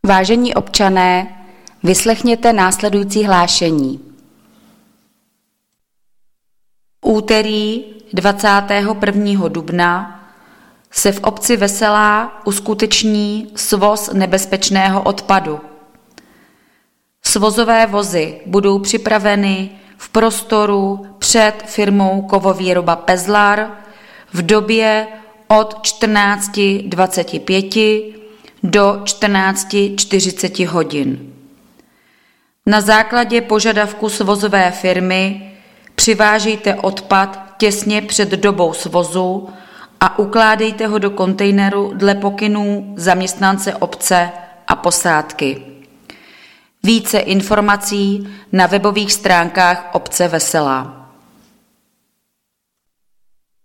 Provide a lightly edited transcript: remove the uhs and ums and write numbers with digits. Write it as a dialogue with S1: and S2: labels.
S1: Vážení občané, vyslechněte následující hlášení. Úterý 21. dubna se v obci Veselá uskuteční svoz nebezpečného odpadu. Svozové vozy budou připraveny v prostoru před firmou Kovovýroba Pezlar v době od 14:25 do 14:40 hodin. Na základě požadavku svozové firmy přivážejte odpad těsně před dobou svozu a ukládejte ho do kontejneru dle pokynů zaměstnance obce a posádky. Více informací na webových stránkách obce Veselá.